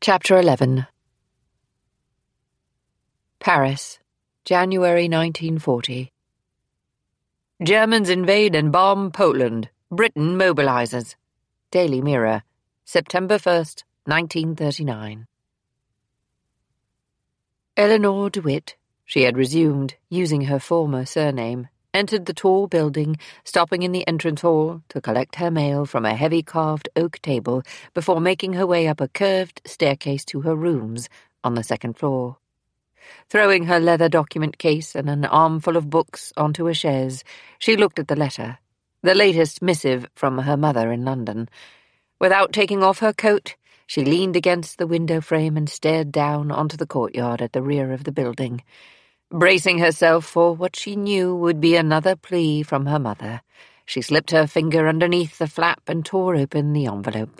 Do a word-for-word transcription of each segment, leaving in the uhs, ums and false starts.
Chapter eleven. Paris, January nineteen forty. Germans invade and bomb Poland. Britain mobilizes. Daily Mirror, September first, nineteen thirty-nine. Eleanor DeWitt, she had resumed, using her former surname, entered the tall building, stopping in the entrance hall to collect her mail from a heavy carved oak table before making her way up a curved staircase to her rooms on the second floor. Throwing her leather document case and an armful of books onto a chaise, she looked at the letter, the latest missive from her mother in London. Without taking off her coat, she leaned against the window frame and stared down onto the courtyard at the rear of the building, bracing herself for what she knew would be another plea from her mother. She slipped her finger underneath the flap and tore open the envelope.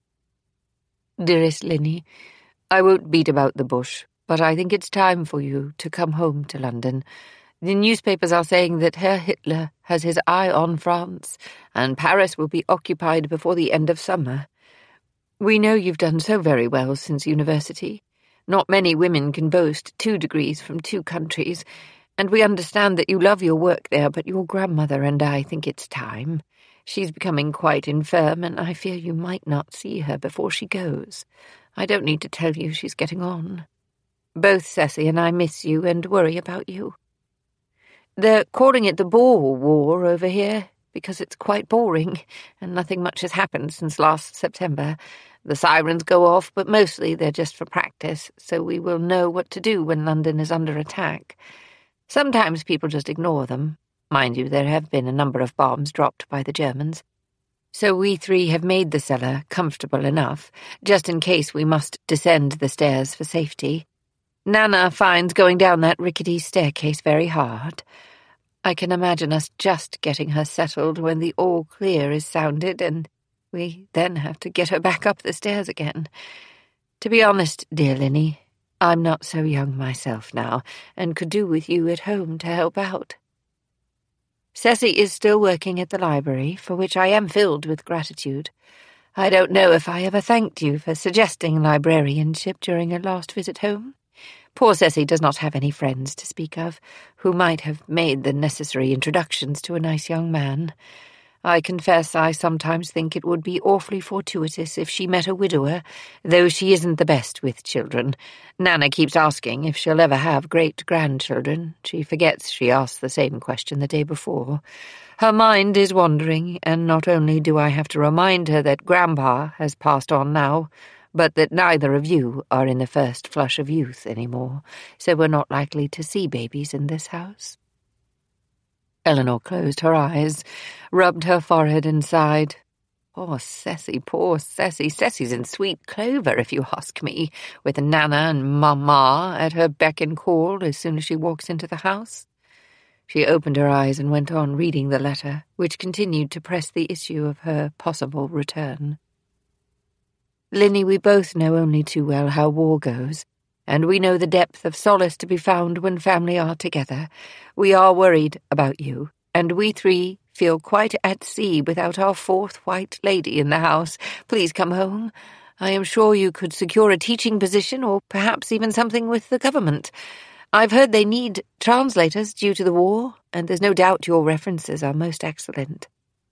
Dearest Linny, I won't beat about the bush, but I think it's time for you to come home to London. The newspapers are saying that Herr Hitler has his eye on France, and Paris will be occupied before the end of summer. We know you've done so very well since university. Not many women can boast two degrees from two countries, and we understand that you love your work there, but your grandmother and I think it's time. She's becoming quite infirm, and I fear you might not see her before she goes. I don't need to tell you she's getting on. Both Ceci and I miss you and worry about you. They're calling it the Boer War over here, because it's quite boring, and nothing much has happened since last September. The sirens go off, but mostly they're just for practice, so we will know what to do when London is under attack. Sometimes people just ignore them. Mind you, there have been a number of bombs dropped by the Germans. So we three have made the cellar comfortable enough, just in case we must descend the stairs for safety. Nana finds going down that rickety staircase very hard. I can imagine us just getting her settled when the all clear is sounded, and we then have to get her back up the stairs again. To be honest, dear Linny, I'm not so young myself now, and could do with you at home to help out. Ceci is still working at the library, for which I am filled with gratitude. I don't know if I ever thanked you for suggesting librarianship during your last visit home. Poor Ceci does not have any friends to speak of, who might have made the necessary introductions to a nice young man. I confess I sometimes think it would be awfully fortuitous if she met a widower, though she isn't the best with children. Nana keeps asking if she'll ever have great-grandchildren. She forgets she asked the same question the day before. Her mind is wandering, and not only do I have to remind her that Grandpa has passed on now, but that neither of you are in the first flush of youth anymore, so we're not likely to see babies in this house. Eleanor closed her eyes, rubbed her forehead and sighed. Poor Ceci, poor Ceci. Ceci's in sweet clover, if you ask me, with Nana and Mamma at her beck and call as soon as she walks into the house. She opened her eyes and went on reading the letter, which continued to press the issue of her possible return. Linny, we both know only too well how war goes, and we know the depth of solace to be found when family are together. We are worried about you, and we three feel quite at sea without our fourth white lady in the house. Please come home. I am sure you could secure a teaching position, or perhaps even something with the government. I've heard they need translators due to the war, and there's no doubt your references are most excellent.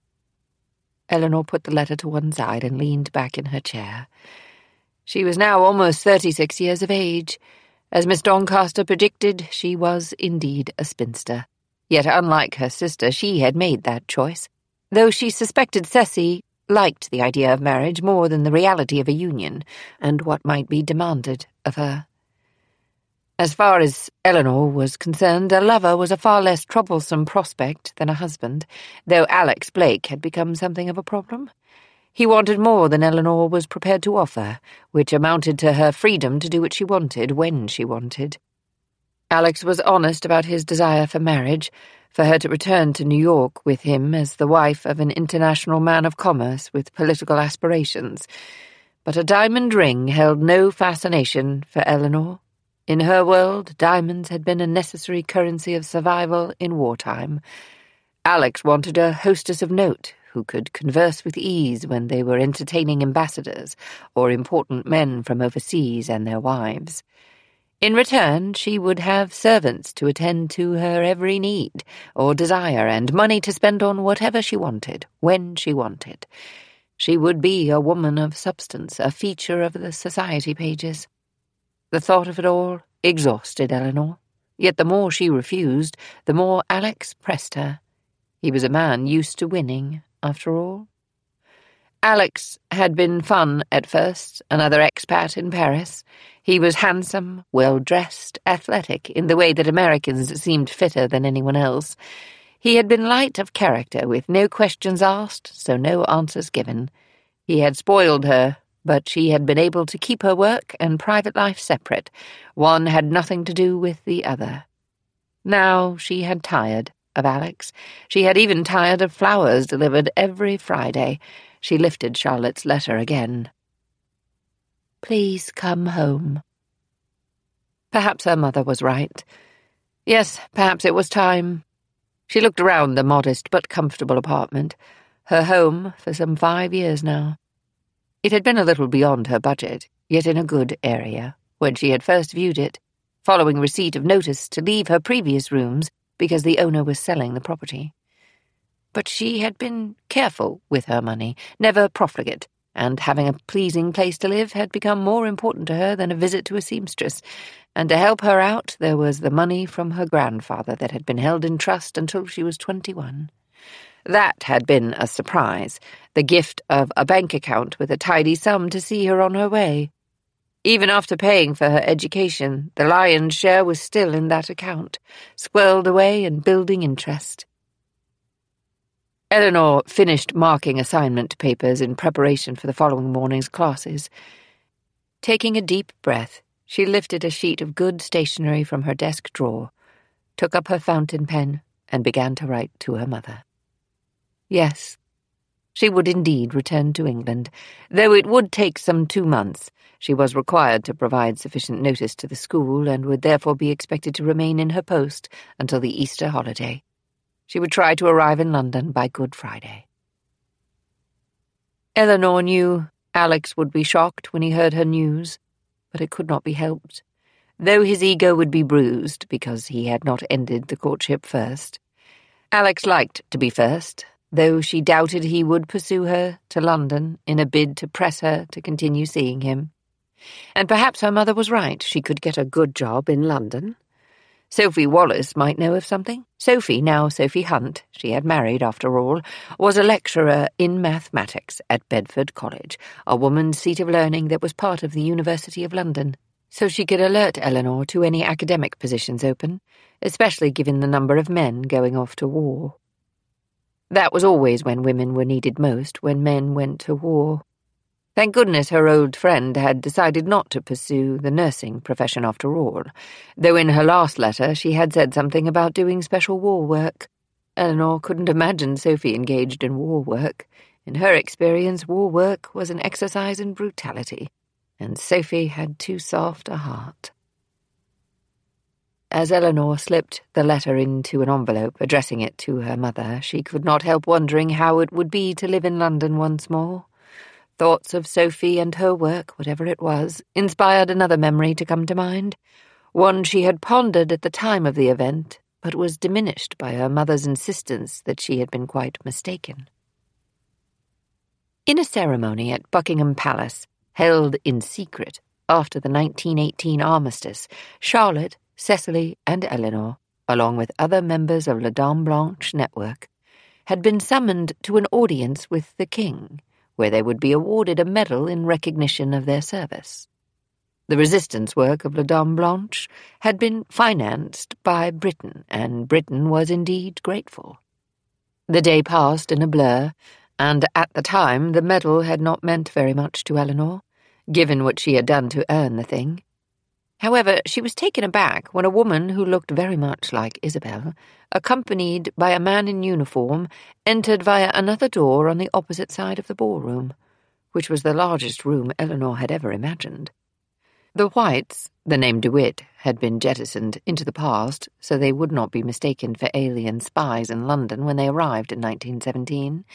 Eleanor put the letter to one side and leaned back in her chair. She was now almost thirty-six years of age. As Miss Doncaster predicted, she was indeed a spinster. Yet, unlike her sister, she had made that choice, though she suspected Ceci liked the idea of marriage more than the reality of a union and what might be demanded of her. As far as Eleanor was concerned, a lover was a far less troublesome prospect than a husband, though Alex Blake had become something of a problem. He wanted more than Eleanor was prepared to offer, which amounted to her freedom to do what she wanted when she wanted. Alex was honest about his desire for marriage, for her to return to New York with him as the wife of an international man of commerce with political aspirations. But a diamond ring held no fascination for Eleanor. In her world, diamonds had been a necessary currency of survival in wartime. Alex wanted a hostess of note, who could converse with ease when they were entertaining ambassadors or important men from overseas and their wives. In return, she would have servants to attend to her every need or desire and money to spend on whatever she wanted, when she wanted. She would be a woman of substance, a feature of the society pages. The thought of it all exhausted Eleanor, yet the more she refused, the more Alex pressed her. He was a man used to winning, after all. Alex had been fun at first, another expat in Paris. He was handsome, well-dressed, athletic, in the way that Americans seemed fitter than anyone else. He had been light of character, with no questions asked, so no answers given. He had spoiled her, but she had been able to keep her work and private life separate. One had nothing to do with the other. Now she had tired of Alex. She had even tired of flowers delivered every Friday. She lifted Charlotte's letter again. "Please come home." Perhaps her mother was right. Yes, perhaps it was time. She looked around the modest but comfortable apartment, her home for some five years now. It had been a little beyond her budget, yet in a good area, when she had first viewed it, following receipt of notice to leave her previous rooms because the owner was selling the property. But she had been careful with her money, never profligate, and having a pleasing place to live had become more important to her than a visit to a seamstress, and to help her out there was the money from her grandfather that had been held in trust until she was twenty-one. That had been a surprise, the gift of a bank account with a tidy sum to see her on her way. Even after paying for her education, the lion's share was still in that account, squirreled away and building interest. Eleanor finished marking assignment papers in preparation for the following morning's classes. Taking a deep breath, she lifted a sheet of good stationery from her desk drawer, took up her fountain pen, and began to write to her mother. Yes, she would indeed return to England, though it would take some two months. She was required to provide sufficient notice to the school and would therefore be expected to remain in her post until the Easter holiday. She would try to arrive in London by Good Friday. Eleanor knew Alex would be shocked when he heard her news, but it could not be helped. Though his ego would be bruised because he had not ended the courtship first, Alex liked to be first, though she doubted he would pursue her to London in a bid to press her to continue seeing him. And perhaps her mother was right. She could get a good job in London. Sophie Wallace might know of something. Sophie, now Sophie Hunt, she had married after all, was a lecturer in mathematics at Bedford College, a woman's seat of learning that was part of the University of London, so she could alert Eleanor to any academic positions open, especially given the number of men going off to war. That was always when women were needed most, when men went to war. Thank goodness her old friend had decided not to pursue the nursing profession after all, though in her last letter she had said something about doing special war work. Eleanor couldn't imagine Sophie engaged in war work. In her experience, war work was an exercise in brutality, and Sophie had too soft a heart. As Eleanor slipped the letter into an envelope, addressing it to her mother, she could not help wondering how it would be to live in London once more. Thoughts of Sophie and her work, whatever it was, inspired another memory to come to mind, one she had pondered at the time of the event, but was diminished by her mother's insistence that she had been quite mistaken. In a ceremony at Buckingham Palace, held in secret after the nineteen eighteen armistice, Charlotte, Cecily, and Eleanor, along with other members of La Dame Blanche network, had been summoned to an audience with the King, where they would be awarded a medal in recognition of their service. The resistance work of La Dame Blanche had been financed by Britain, and Britain was indeed grateful. The day passed in a blur, and at the time the medal had not meant very much to Eleanor, given what she had done to earn the thing. However, she was taken aback when a woman who looked very much like Isabel, accompanied by a man in uniform, entered via another door on the opposite side of the ballroom, which was the largest room Eleanor had ever imagined. The Whites, the name DeWitt, had been jettisoned into the past, so they would not be mistaken for alien spies in London when they arrived in nineteen seventeen,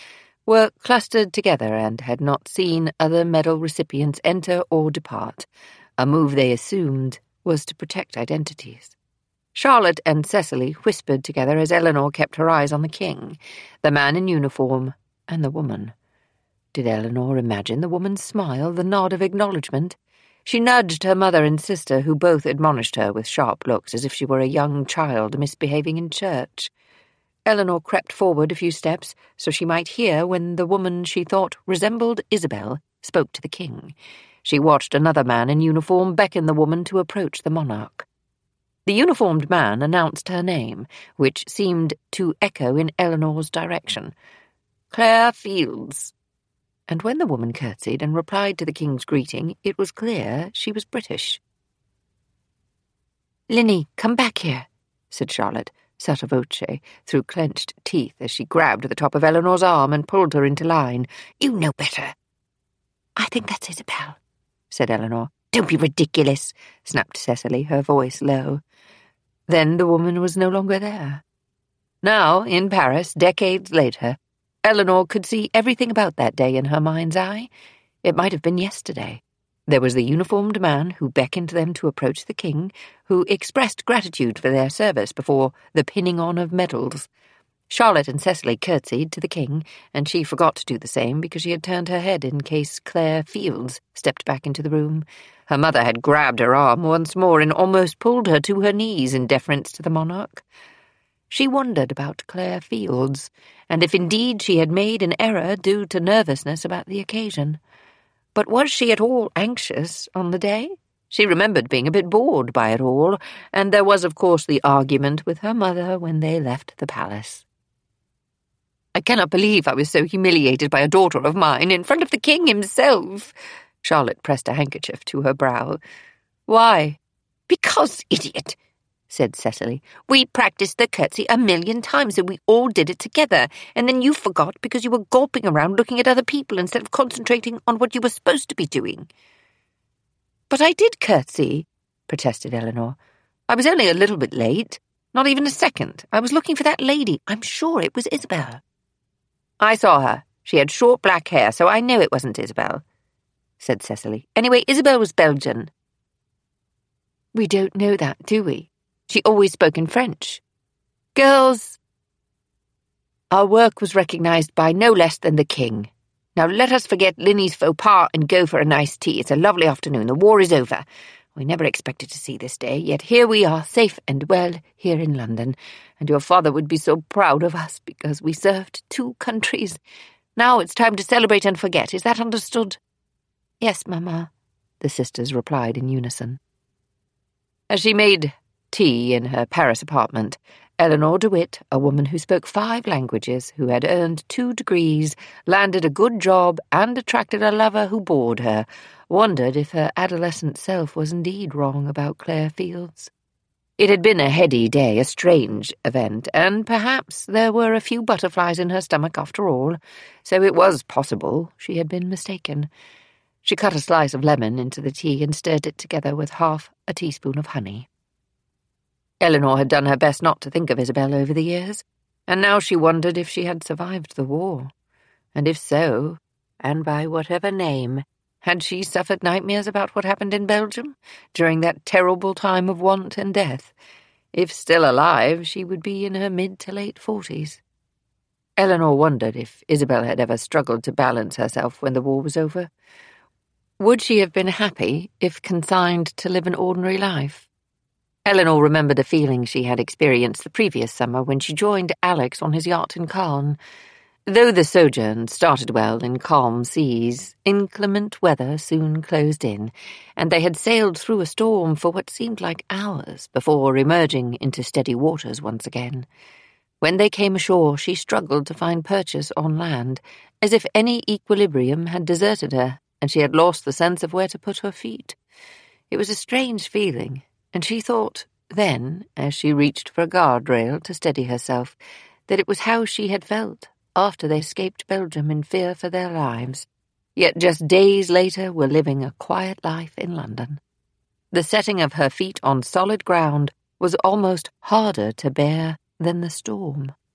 were clustered together and had not seen other medal recipients enter or depart, a move they assumed was to protect identities. Charlotte and Cecily whispered together as Eleanor kept her eyes on the king, the man in uniform, and the woman. Did Eleanor imagine the woman's smile, the nod of acknowledgement? She nudged her mother and sister, who both admonished her with sharp looks as if she were a young child misbehaving in church. Eleanor crept forward a few steps so she might hear when the woman she thought resembled Isabel spoke to the king. She watched another man in uniform beckon the woman to approach the monarch. The uniformed man announced her name, which seemed to echo in Eleanor's direction. Claire Fields. And when the woman curtsied and replied to the king's greeting, it was clear she was British. "Linny, come back here," said Charlotte, sotto voce, through clenched teeth as she grabbed the top of Eleanor's arm and pulled her into line. "You know better." "I think that's Isabel," said Eleanor. "Don't be ridiculous," snapped Cecily, her voice low. Then the woman was no longer there. Now, in Paris, decades later, Eleanor could see everything about that day in her mind's eye. It might have been yesterday. There was the uniformed man who beckoned them to approach the king, who expressed gratitude for their service before the pinning on of medals. Charlotte and Cecily curtsied to the king, and she forgot to do the same because she had turned her head in case Claire Fields stepped back into the room. Her mother had grabbed her arm once more and almost pulled her to her knees in deference to the monarch. She wondered about Claire Fields, and if indeed she had made an error due to nervousness about the occasion. But was she at all anxious on the day? She remembered being a bit bored by it all, and there was, of course, the argument with her mother when they left the palace. "I cannot believe I was so humiliated by a daughter of mine in front of the king himself." Charlotte pressed a handkerchief to her brow. "Why?" "Because, idiot," said Cecily. "We practiced the curtsy a million times and we all did it together, and then you forgot because you were gulping around looking at other people instead of concentrating on what you were supposed to be doing." "But I did curtsy," protested Eleanor. "I was only a little bit late. Not even a second. I was looking for that lady. I'm sure it was Isabel." "I saw her. She had short black hair, so I know it wasn't Isabel," said Cecily. "Anyway, Isabel was Belgian." "We don't know that, do we? She always spoke in French." "Girls, our work was recognized by no less than the king. Now let us forget Linny's faux pas and go for a nice tea. It's a lovely afternoon. The war is over. We never expected to see this day, yet here we are, safe and well, here in London, and your father would be so proud of us because we served two countries. Now it's time to celebrate and forget. Is that understood?" "Yes, Mamma," the sisters replied in unison. As she made tea in her Paris apartment, Eleanor DeWitt, a woman who spoke five languages, who had earned two degrees, landed a good job, and attracted a lover who bored her, wondered if her adolescent self was indeed wrong about Claire Fields. It had been a heady day, a strange event, and perhaps there were a few butterflies in her stomach after all, so it was possible she had been mistaken. She cut a slice of lemon into the tea and stirred it together with half a teaspoon of honey. Eleanor had done her best not to think of Isabel over the years, and now she wondered if she had survived the war. And if so, and by whatever name, had she suffered nightmares about what happened in Belgium during that terrible time of want and death? If still alive, she would be in her mid to late forties. Eleanor wondered if Isabel had ever struggled to balance herself when the war was over. Would she have been happy if consigned to live an ordinary life? Eleanor remembered the feeling she had experienced the previous summer when she joined Alex on his yacht in Cannes. Though the sojourn started well in calm seas, inclement weather soon closed in, and they had sailed through a storm for what seemed like hours before emerging into steady waters once again. When they came ashore, she struggled to find purchase on land, as if any equilibrium had deserted her, and she had lost the sense of where to put her feet. It was a strange feeling, and she thought then, as she reached for a guardrail to steady herself, that it was how she had felt after they escaped Belgium in fear for their lives, yet just days later were living a quiet life in London. The setting of her feet on solid ground was almost harder to bear than the storm.